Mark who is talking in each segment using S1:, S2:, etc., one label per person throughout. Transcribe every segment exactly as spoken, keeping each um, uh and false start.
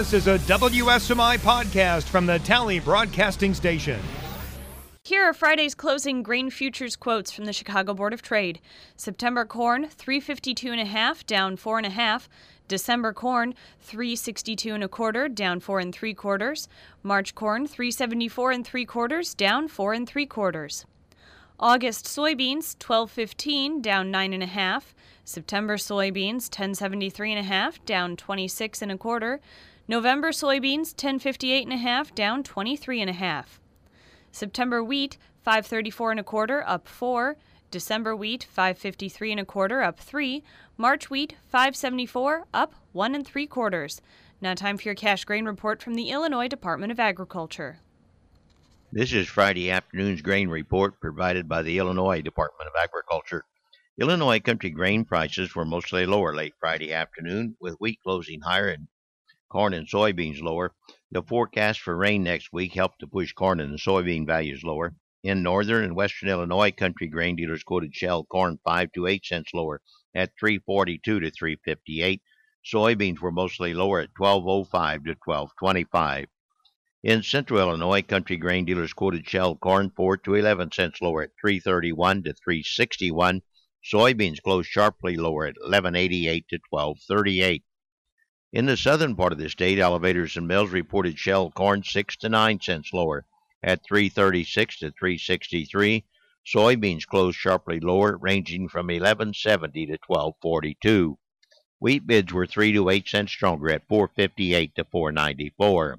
S1: This is a W S M I podcast from the Tally Broadcasting Station.
S2: Here are Friday's closing grain futures quotes from the Chicago Board of Trade. September corn, three fifty-two and a half, down four and a half. December corn, three sixty-two and a quarter, down four and three quarters. March corn, three seventy-four and three quarters, down four and three quarters. August soybeans, twelve fifteen, down nine and a half. September soybeans, ten seventy-three and a half, down twenty-six and a quarter. November soybeans, ten fifty-eight and a half, down twenty-three and a half. September wheat, five thirty-four and a quarter, up four. December wheat, five fifty-three and a quarter, up three. March wheat, five seventy-four, up one and three quarters. Now time for your cash grain report from the Illinois Department of Agriculture.
S3: This is Friday afternoon's grain report provided by the Illinois Department of Agriculture. Illinois country grain prices were mostly lower late Friday afternoon, with wheat closing higher and corn and soybeans lower. The forecast for rain next week helped to push corn and soybean values lower. In northern and western Illinois, country grain dealers quoted shell corn five to eight cents lower at three forty-two to three fifty-eight. Soybeans were mostly lower at twelve oh five to twelve twenty-five. In central Illinois, country grain dealers quoted shell corn four to eleven cents lower at three thirty-one to three sixty-one. Soybeans closed sharply lower at eleven eighty-eight to twelve thirty-eight. In the southern part of the state, elevators and mills reported shell corn six to nine cents lower at three thirty-six to three sixty-three. Soybeans closed sharply lower, ranging from eleven seventy to twelve forty-two. Wheat bids were three to eight cents stronger at four fifty-eight to four ninety-four.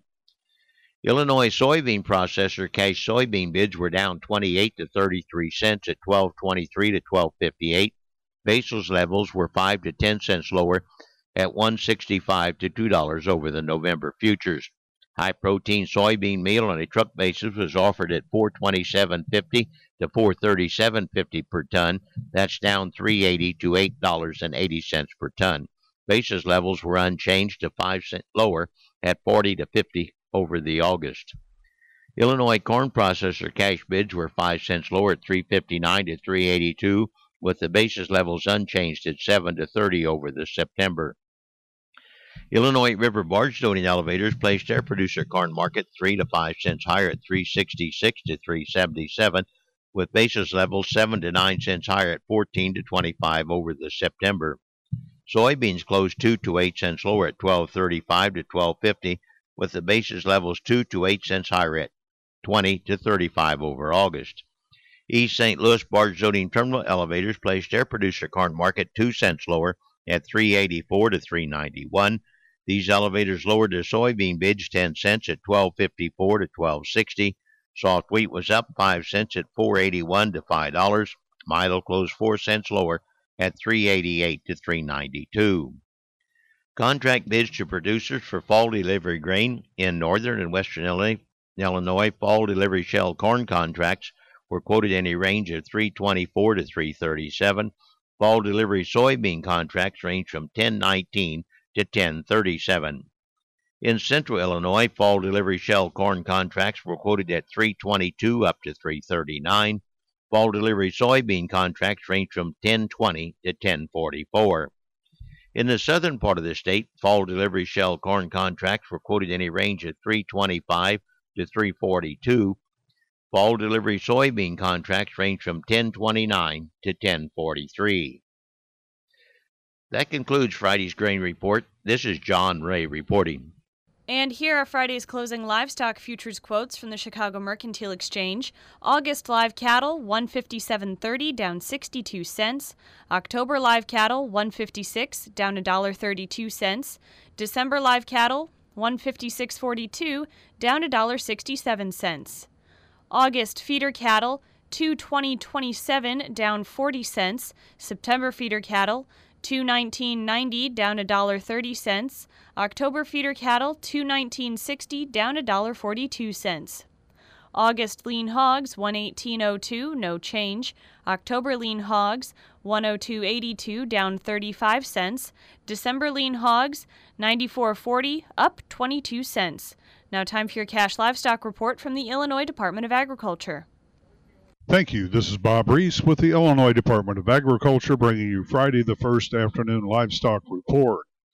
S3: Illinois soybean processor cash soybean bids were down twenty-eight to thirty-three cents at twelve twenty-three to twelve fifty-eight. Basis levels were five to ten cents lower at one sixty-five to two dollars over the November futures. High-protein soybean meal on a truck basis was offered at four twenty-seven fifty to four thirty-seven fifty per ton. That's down three eighty to eight dollars and eighty cents per ton. Basis levels were unchanged to five cents lower at forty to fifty over the August. Illinois corn processor cash bids were five cents lower at three fifty-nine to three eighty-two, with the basis levels unchanged at seven to thirty over the September. Illinois River barge loading elevators placed their producer corn market three to five cents higher at three sixty-six to three seventy-seven, with basis levels seven to nine cents higher at fourteen to twenty-five over the September. Soybeans closed two to eight cents lower at twelve thirty-five to twelve fifty, with the basis levels two to eight cents higher at twenty to thirty-five over August. East Saint Louis barge loading terminal elevators placed their producer corn market two cents lower at three eighty-four to three ninety-one. These elevators lowered their soybean bids ten cents at twelve fifty-four to twelve sixty. Soft wheat was up five cents at four eighty-one to five dollars. Milo closed four cents lower at three eighty-eight to three ninety-two. Contract bids to producers for fall delivery grain in northern and western Illinois, fall delivery shell corn contracts were quoted in a range of three twenty-four to three thirty-seven. Fall delivery soybean contracts range from ten nineteen to ten thirty-seven. In central Illinois, fall delivery shell corn contracts were quoted at three twenty-two up to three thirty-nine. Fall delivery soybean contracts range from ten twenty to ten forty-four. In the southern part of the state, fall delivery shell corn contracts were quoted in a range of three twenty-five to three forty-two. Fall delivery soybean contracts range from ten twenty-nine to ten forty-three. That concludes Friday's grain report. This is John Ray reporting.
S2: And here are Friday's closing livestock futures quotes from the Chicago Mercantile Exchange. August live cattle, one fifty-seven thirty, down sixty-two cents. October live cattle, one fifty-six, down one thirty-two cents. December live cattle, one fifty-six forty-two, down one sixty-seven cents. August feeder cattle, two twenty twenty-seven, down forty cents. September feeder cattle, two nineteen ninety, down one thirty cents. October feeder cattle, two nineteen sixty, down one forty-two cents. August lean hogs, one eighteen oh two, no change. October lean hogs, one oh two eighty-two, down thirty-five cents. December lean hogs, ninety-four forty, up twenty-two cents. Now time for your cash livestock report from the Illinois Department of Agriculture.
S4: Thank you. This is Bob Reese with the Illinois Department of Agriculture bringing you Friday the first afternoon livestock report.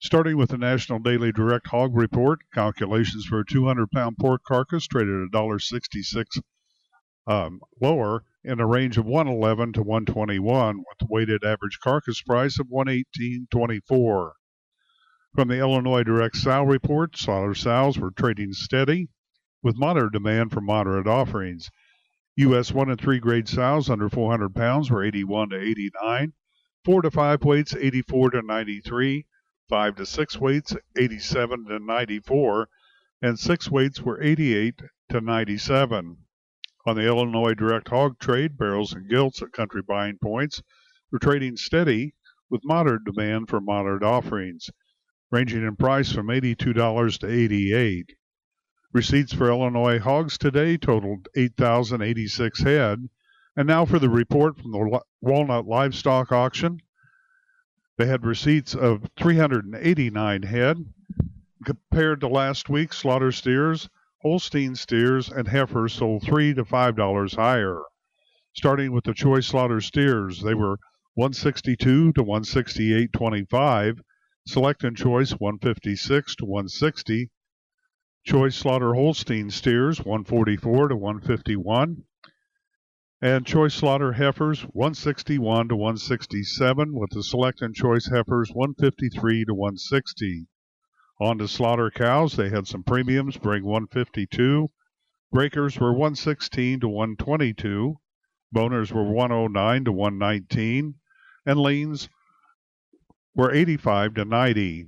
S4: Starting with the National Daily Direct Hog Report, calculations for a two hundred pound pork carcass traded at one dollar sixty-six um, lower in a range of one eleven to one twenty-one, with a weighted average carcass price of one eighteen twenty-four. From the Illinois Direct Sow Report, slaughter sows were trading steady with moderate demand for moderate offerings. U S one and three grade sows under four hundred pounds were eighty-one to eighty-nine, four to five weights eighty-four to ninety-three, five to six weights eighty-seven to ninety-four, and six weights were eighty-eight to ninety-seven. On the Illinois Direct Hog Trade, barrels and gilts at country buying points were trading steady with moderate demand for moderate offerings, ranging in price from eighty-two dollars to eighty-eight dollars. Receipts for Illinois hogs today totaled eight thousand eighty-six head. And now for the report from the Walnut Livestock Auction. They had receipts of three hundred eighty-nine head. Compared to last week, slaughter steers, Holstein steers, and heifers sold three to five dollars higher. Starting with the choice slaughter steers, they were one sixty-two to one sixty-eight twenty-five, select and choice one fifty-six to one sixty, choice slaughter Holstein steers one forty-four to one fifty-one, and choice slaughter heifers one sixty-one to one sixty-seven, with the select and choice heifers one fifty-three to one sixty. On to slaughter cows, they had some premiums bring one fifty-two, breakers were one sixteen to one twenty-two, boners were one oh nine to one nineteen, and leans were eighty-five to ninety.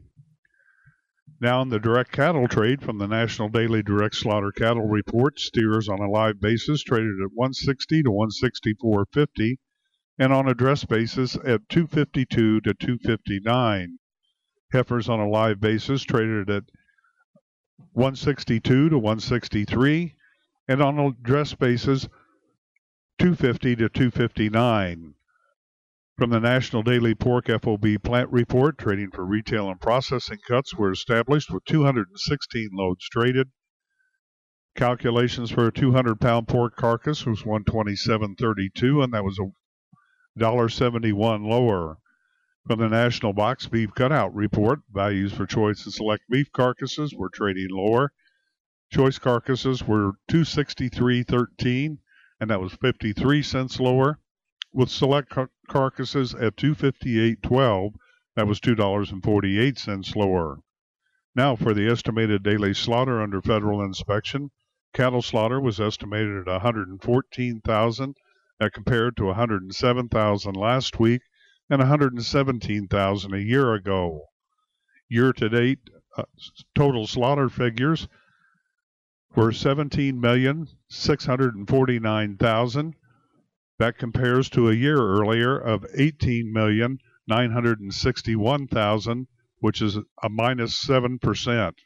S4: Now in the direct cattle trade from the National Daily Direct Slaughter Cattle Report, steers on a live basis traded at one sixty to one sixty-four fifty, and on a dress basis at two fifty-two to two fifty-nine. Heifers on a live basis traded at one sixty-two to one sixty-three, and on a dress basis two fifty to two fifty-nine. From the National Daily Pork F O B Plant Report, trading for retail and processing cuts were established with two hundred sixteen loads traded. Calculations for a two hundred pound pork carcass was one twenty-seven thirty-two, and that was a one dollar seventy-one lower. From the National Box Beef Cutout Report, values for choice and select beef carcasses were trading lower. Choice carcasses were two sixty-three thirteen, and that was fifty-three cents lower, with select car- carcasses at two fifty-eight twelve, that was two dollars and forty-eight cents lower. Now for the estimated daily slaughter under federal inspection, cattle slaughter was estimated at one hundred fourteen thousand, that compared to one hundred seven thousand last week and one hundred seventeen thousand a year ago. Year-to-date uh, total slaughter figures were seventeen million six hundred forty-nine thousand. That compares to a year earlier of eighteen million nine hundred sixty-one thousand, which is a minus seven percent.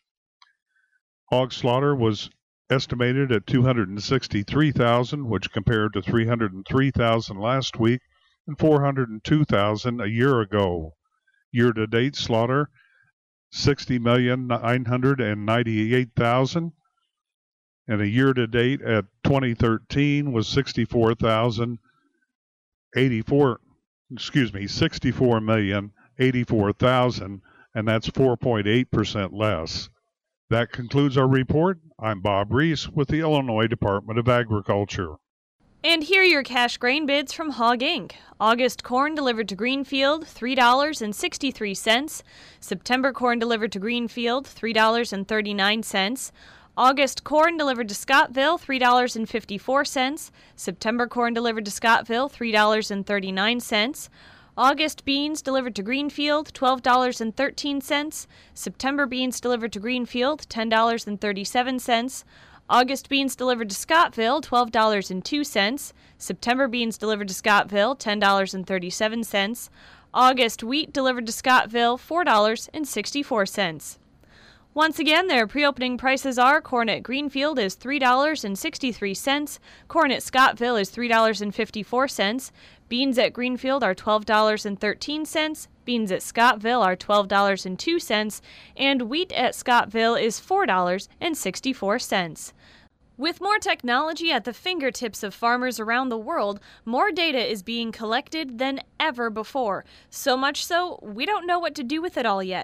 S4: Hog slaughter was estimated at two hundred sixty-three thousand, which compared to three hundred three thousand last week and four hundred two thousand a year ago. Year-to-date slaughter, sixty million nine hundred ninety-eight thousand, and a year-to-date at twenty thirteen was sixty-four thousand eighty-four, excuse me, sixty-four million eighty-four thousand, and that's four point eight percent less. That concludes our report. I'm Bob Reese with the Illinois Department of Agriculture.
S2: And here are your cash grain bids from Hog Incorporated. August corn delivered to Greenfield, three dollars and sixty-three cents. September corn delivered to Greenfield, three dollars and thirty-nine cents. August corn delivered to Scottville, three dollars and fifty-four cents. September corn delivered to Scottville, three dollars and thirty-nine cents. August beans delivered to Greenfield, twelve dollars and thirteen cents. September beans delivered to Greenfield, ten dollars and thirty-seven cents. August beans delivered to Scottville, twelve dollars and two cents. September beans delivered to Scottville, ten dollars and thirty-seven cents. August wheat delivered to Scottville, four dollars and sixty-four cents. Once again, their pre-opening prices are: corn at Greenfield is three dollars and sixty-three cents, corn at Scottville is three dollars and fifty-four cents, beans at Greenfield are twelve dollars and thirteen cents, beans at Scottville are twelve dollars and two cents, and wheat at Scottville is four dollars and sixty-four cents. With more technology at the fingertips of farmers around the world, more data is being collected than ever before. So much so, we don't know what to do with it all yet.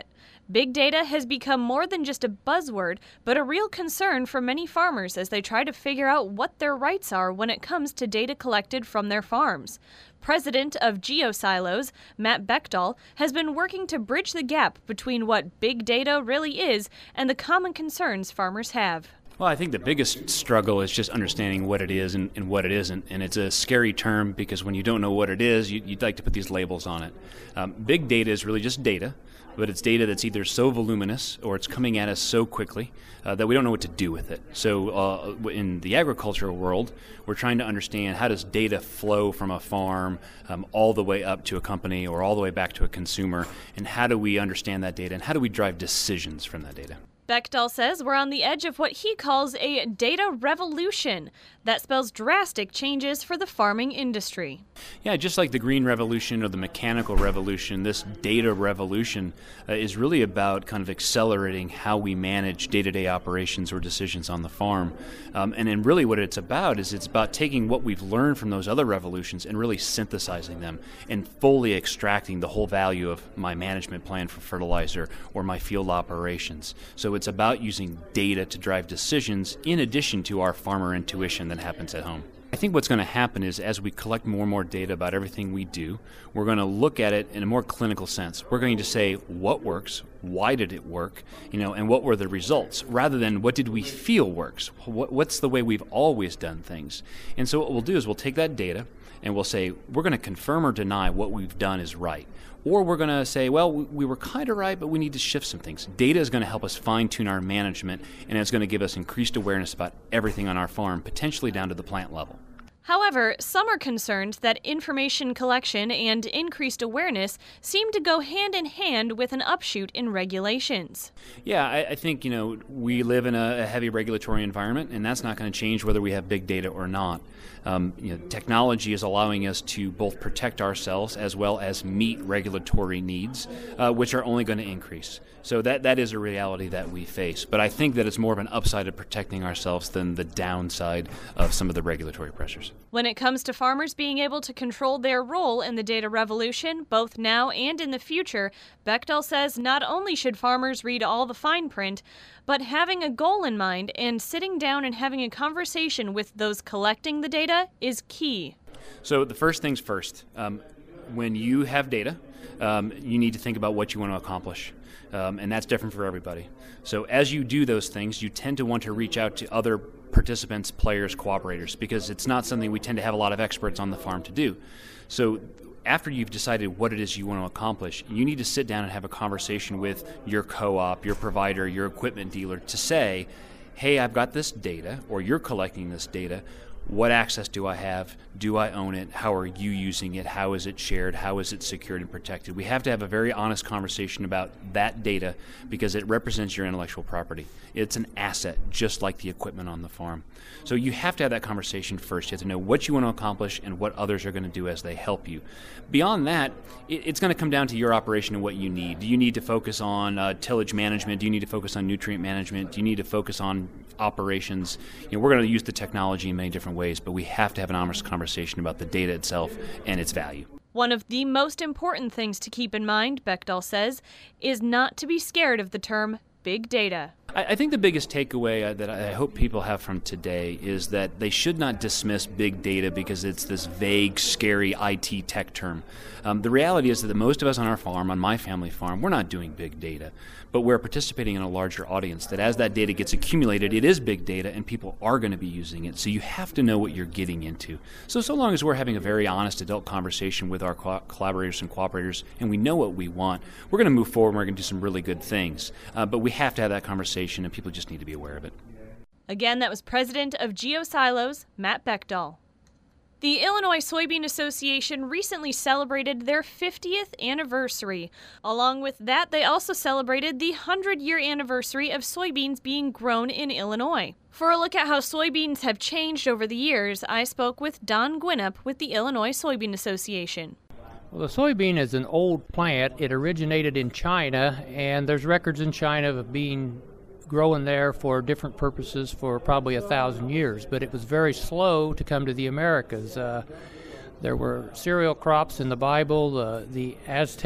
S2: Big data has become more than just a buzzword, but a real concern for many farmers as they try to figure out what their rights are when it comes to data collected from their farms. President of GeoSilos, Matt Bechtel, has been working to bridge the gap between what big data really is and the common concerns farmers have.
S5: Well, I think the biggest struggle is just understanding what it is and, and what it isn't. And it's a scary term because when you don't know what it is, you, you'd like to put these labels on it. Um, big data is really just data, but it's data that's either so voluminous or it's coming at us so quickly uh, that we don't know what to do with it. So uh, in the agricultural world, we're trying to understand how does data flow from a farm um, all the way up to a company or all the way back to a consumer, and how do we understand that data and how do we drive decisions from that data?
S2: Bechtel says we're on the edge of what he calls a data revolution that spells drastic changes for the farming industry.
S5: Yeah, just like the green revolution or the mechanical revolution, this data revolution uh, is really about kind of accelerating how we manage day-to-day operations or decisions on the farm. Um, and then really what it's about is it's about taking what we've learned from those other revolutions and really synthesizing them and fully extracting the whole value of my management plan for fertilizer or my field operations. So it's about using data to drive decisions in addition to our farmer intuition that happens at home. I think what's going to happen is as we collect more and more data about everything we do, we're going to look at it in a more clinical sense. We're going to say what works, why did it work, you know, and what were the results, rather than what did we feel works, what, what's the way we've always done things. And so what we'll do is we'll take that data and we'll say we're going to confirm or deny what we've done is right. Or we're going to say, well, we were kind of right, but we need to shift some things. Data is going to help us fine-tune our management, and it's going to give us increased awareness about everything on our farm, potentially down to the plant level.
S2: However, some are concerned that information collection and increased awareness seem to go hand in hand with an upshoot in regulations.
S5: Yeah, I, I think, you know, we live in a, a heavy regulatory environment, and that's not going to change whether we have big data or not. Um, you know, technology is allowing us to both protect ourselves as well as meet regulatory needs, uh, which are only going to increase. So that that is a reality that we face. But I think that it's more of an upside of protecting ourselves than the downside of some of the regulatory pressures.
S2: When it comes to farmers being able to control their role in the data revolution, both now and in the future, Bechtel says not only should farmers read all the fine print, but having a goal in mind and sitting down and having a conversation with those collecting the data is key.
S5: So the first things first, um, when you have data, um, you need to think about what you want to accomplish. Um, and that's different for everybody. So as you do those things, you tend to want to reach out to other participants, players, cooperators, because it's not something we tend to have a lot of experts on the farm to do. So after you've decided what it is you want to accomplish, you need to sit down and have a conversation with your co-op, your provider, your equipment dealer to say, hey, I've got this data, or you're collecting this data. What access do I have? Do I own it? How are you using it? How is it shared? How is it secured and protected? We have to have a very honest conversation about that data because it represents your intellectual property. It's an asset, just like the equipment on the farm. So you have to have that conversation first. You have to know what you want to accomplish and what others are going to do as they help you. Beyond that, it's going to come down to your operation and what you need. Do you need to focus on uh, tillage management? Do you need to focus on nutrient management? Do you need to focus on operations? You know, we're going to use the technology in many different ways, but we have to have an honest conversation about the data itself and its value.
S2: One of the most important things to keep in mind, Bechtel says, is not to be scared of the term big data.
S5: I, I think the biggest takeaway uh, that I hope people have from today is that they should not dismiss big data because it's this vague, scary I T tech term. Um, the reality is that most of us on our farm, on my family farm, we're not doing big data, but we're participating in a larger audience that as that data gets accumulated, it is big data and people are going to be using it. So you have to know what you're getting into. So so long as we're having a very honest adult conversation with our co- collaborators and cooperators and we know what we want, we're going to move forward and we're going to do some really good things. Uh, but we have to have that conversation and people just need to be aware of it.
S2: Again, that was President of GeoSilos, Matt Bechtel. The Illinois Soybean Association recently celebrated their fiftieth anniversary. Along with that, they also celebrated the hundred-year anniversary of soybeans being grown in Illinois. For a look at how soybeans have changed over the years, I spoke with Don Gwinnett with the Illinois Soybean Association.
S6: Well, the soybean is an old plant. It originated in China, and there's records in China of being growing there for different purposes for probably a thousand years, but it was very slow to come to the Americas. Uh, there were cereal crops in the Bible. Uh, the Aztec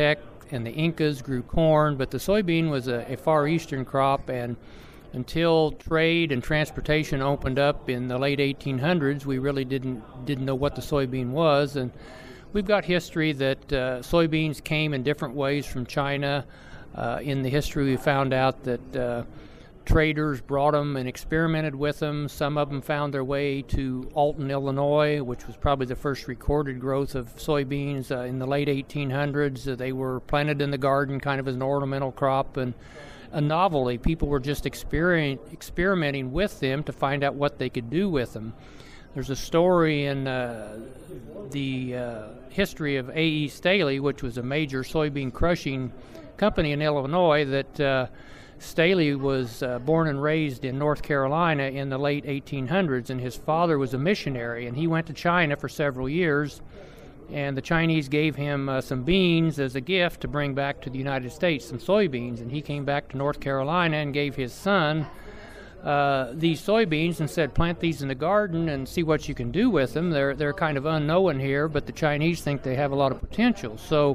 S6: and the Incas grew corn, but the soybean was a, a far eastern crop, and until trade and transportation opened up in the late eighteen hundreds, we really didn't didn't know what the soybean was. And we've got history that uh, soybeans came in different ways from China. Uh, in the history, we found out that uh, traders brought them and experimented with them. Some of them found their way to Alton, Illinois, which was probably the first recorded growth of soybeans uh, in the late eighteen hundreds. Uh, they were planted in the garden kind of as an ornamental crop and a novelty. People were just experiment, experimenting with them to find out what they could do with them. There's a story in uh, the uh, history of A E. Staley, which was a major soybean crushing company in Illinois, that uh, Staley was uh, born and raised in North Carolina in the late eighteen hundreds, and his father was a missionary, and he went to China for several years, and the Chinese gave him uh, some beans as a gift to bring back to the United States, some soybeans, and he came back to North Carolina and gave his son uh, these soybeans and said, plant these in the garden and see what you can do with them. They're, they're kind of unknown here, but the Chinese think they have a lot of potential. So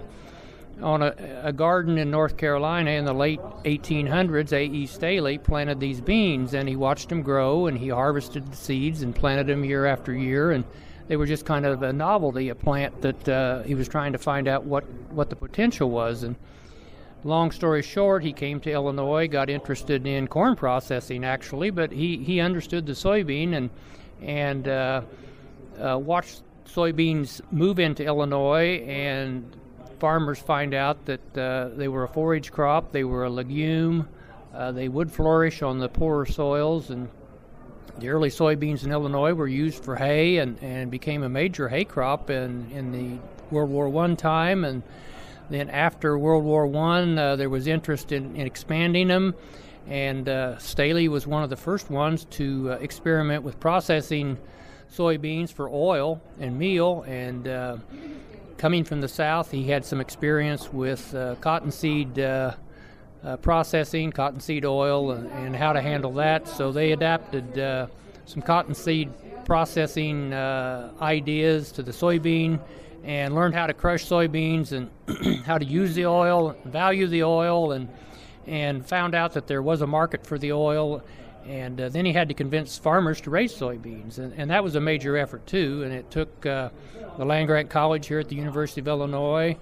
S6: on a, a garden in North Carolina in the late eighteen hundreds, A E. Staley planted these beans, and he watched them grow, and he harvested the seeds and planted them year after year, and they were just kind of a novelty, a plant that uh, he was trying to find out what, what the potential was. And long story short, he came to Illinois, got interested in corn processing actually, but he, he understood the soybean and, and uh, uh, watched soybeans move into Illinois, and farmers find out that uh, they were a forage crop, they were a legume, uh, they would flourish on the poorer soils, and the early soybeans in Illinois were used for hay and, and became a major hay crop in, in the World War One time. And then after World War One, uh, there was interest in, in expanding them, and uh, Staley was one of the first ones to uh, experiment with processing soybeans for oil and meal. And uh, coming from the South, he had some experience with uh, cottonseed uh, Uh, processing, cottonseed oil, and, and how to handle that. So they adapted uh, some cottonseed processing uh, ideas to the soybean and learned how to crush soybeans and how to use the oil, value the oil, and and found out that there was a market for the oil. And uh, then he had to convince farmers to raise soybeans, and, and that was a major effort too. And it took uh, the land-grant college here at the University of Illinois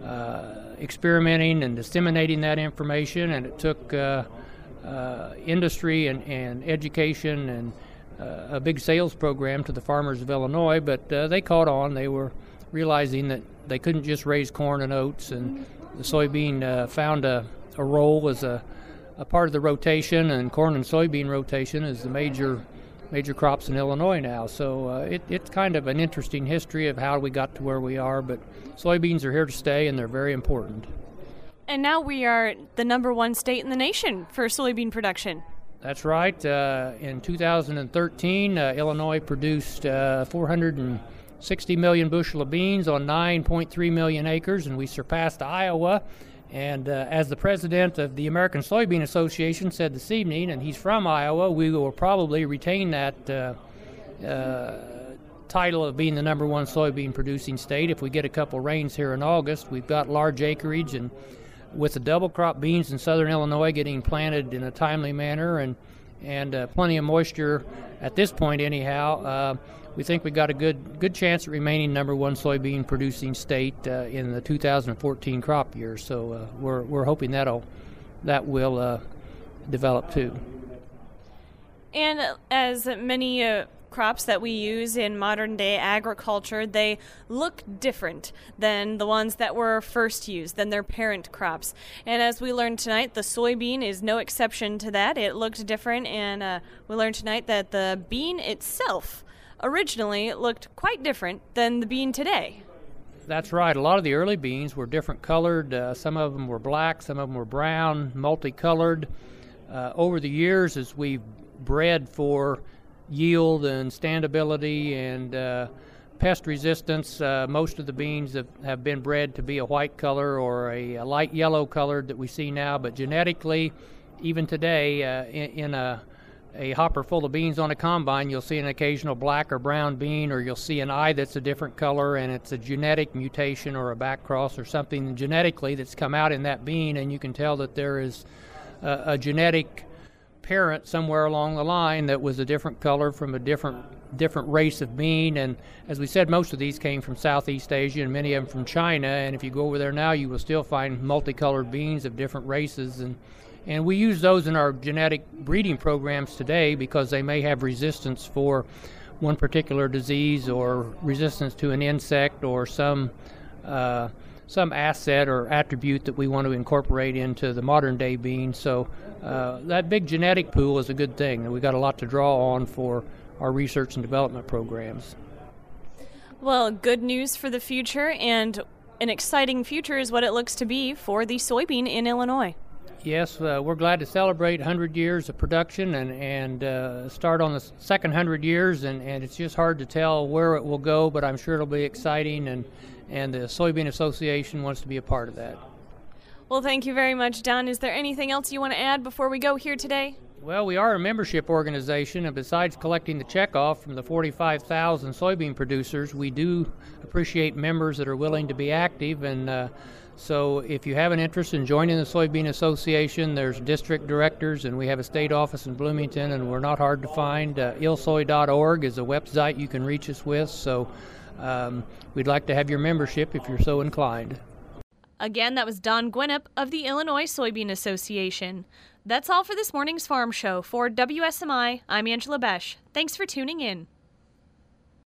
S6: Uh, experimenting and disseminating that information, and it took uh, uh, industry and, and education and uh, a big sales program to the farmers of Illinois, but uh, they caught on. They were realizing that they couldn't just raise corn and oats, and the soybean uh, found a, a role as a, a part of the rotation, and corn and soybean rotation is the major major crops in Illinois now. So uh, it, it's kind of an interesting history of how we got to where we are, but soybeans are here to stay, and they're very important.
S2: And now we are the number one state in the nation for soybean production.
S6: That's right. Uh, in two thousand thirteen, uh, Illinois produced uh, four hundred sixty million bushel of beans on nine point three million acres, and we surpassed Iowa. And uh, as the president of the American Soybean Association said this evening, and he's from Iowa, we will probably retain that uh, uh, title of being the number one soybean producing state if we get a couple rains here in August. We've got large acreage, and with the double crop beans in southern Illinois getting planted in a timely manner and and uh, plenty of moisture at this point anyhow, uh, we think we got a good good chance at remaining number one soybean producing state uh, in the two thousand fourteen crop year. So uh, we're we're hoping that'll that will uh, develop too.
S2: And as many uh, crops that we use in modern day agriculture, they look different than the ones that were first used, than their parent crops. And as we learned tonight, the soybean is no exception to that. It looked different, and uh, we learned tonight that the bean itself originally looked quite different than the bean today.
S6: That's right. A lot of the early beans were different colored. Uh, some of them were black, some of them were brown, multicolored. Uh, over the years, as we've bred for yield and standability and uh, pest resistance, uh, most of the beans have, have been bred to be a white color or a, a light yellow color that we see now. But genetically, even today, uh, in, in a a hopper full of beans on a combine, you'll see an occasional black or brown bean, or you'll see an eye that's a different color, and it's a genetic mutation or a back cross or something genetically that's come out in that bean, and you can tell that there is a, a genetic parent somewhere along the line that was a different color from a different different race of bean. And as we said, most of these came from Southeast Asia and many of them from China, and if you go over there now, you will still find multicolored beans of different races. And And we use those in our genetic breeding programs today because they may have resistance for one particular disease or resistance to an insect or some uh, some asset or attribute that we want to incorporate into the modern day bean. So uh, that big genetic pool is a good thing, and we've got a lot to draw on for our research and development programs.
S2: Well, good news for the future, and an exciting future is what it looks to be for the soybean in Illinois.
S6: Yes, uh, we're glad to celebrate one hundred years of production and, and uh, start on the second one hundred years, and, and it's just hard to tell where it will go, but I'm sure it'll be exciting, and, and the Soybean Association wants to be a part of that.
S2: Well, thank you very much, Don. Is there anything else you want to add before we go here today?
S6: Well, we are a membership organization, and besides collecting the checkoff from the forty-five thousand soybean producers, we do appreciate members that are willing to be active, and uh, so if you have an interest in joining the Soybean Association, there's district directors, and we have a state office in Bloomington, and we're not hard to find. Uh, ilsoy dot org is a website you can reach us with, so um, we'd like to have your membership if you're so inclined.
S2: Again, that was Don Gwinnett of the Illinois Soybean Association. That's all for this morning's Farm Show. For W S M I, I'm Angela Besch. Thanks for tuning in.